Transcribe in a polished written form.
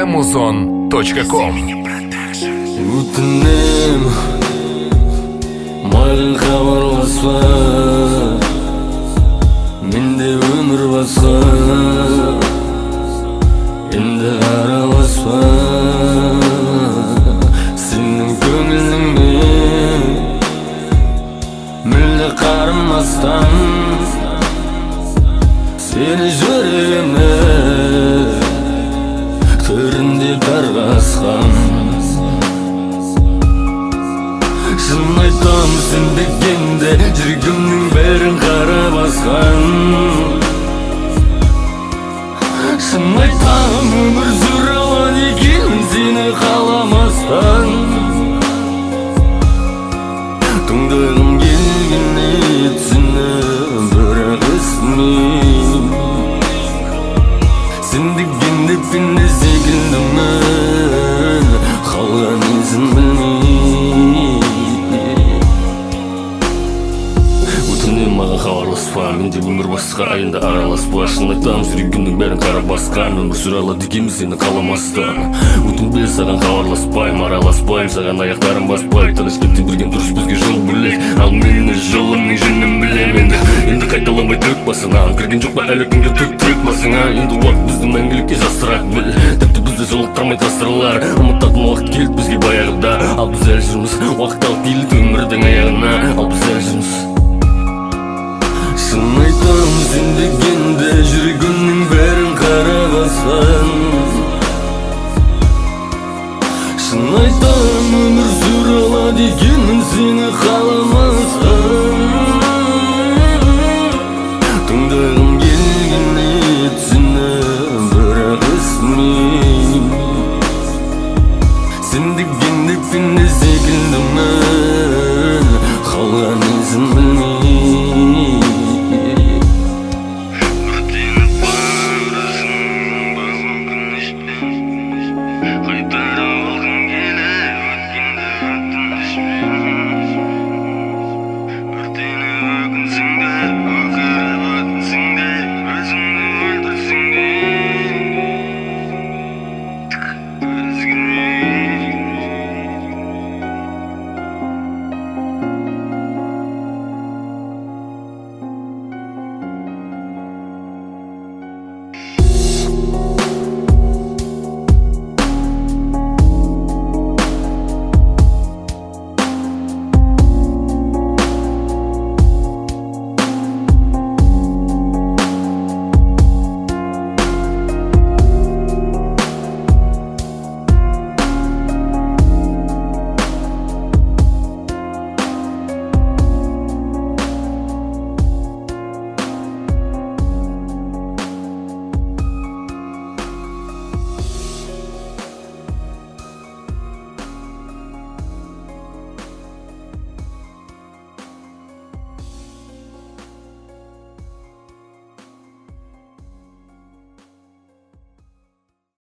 muzon.com. Өтінем маған хабарласпа, менде өмір басқа, енді араласпа. Сенің көңіліңмен мүлде қарамастан, сені жүрегіме төрінде қарғасқан. Шын айтам, сен дегенде жүрегімнің бәрін қара басқан. Шын айтам, өмір сүре алады екенмін сені қаламастан. Тыңдағым келгенде сені бірақ естімеймін. Сен дегенде пенде секілдімін, қалған ізін білмеймін. Маған хабарласпа, менде өмір басқа, енді араласпа. Шын айтам, жүрегімнің бәрін қара басқан. Өмір сүре алады екенмін сені қаламастан. Өтінбе саған хабарласпайм, араласпайм, саған аяқтарым баспай. Тыныш кеттен бірген дұрыс, бізге жол бөлек. Ал мені жолымның жөнін білем. Енді қайталамай түк басынан, кірген жоқ па әлі күнге түк басыңа. Енді уақыт бізді мәңгілікке жастырақ біл. Тіпті бізді жолықтырмай тастырылар. Ұмытатын уақыт келді бізге баяғыда. Ал біз әлі жүрміз, уақыт алып келді өмірдің аяғына. Ал біз әлі жүрміз. Шын айтам, сен дегенде жүрегімнің бәрін қара басқан. Шын айтам, өмір сүре алады екенмін сені қаламастан. Тыңдағым келгенде сені бірақ естімеймін. Сен дегенде пенде секілдімін,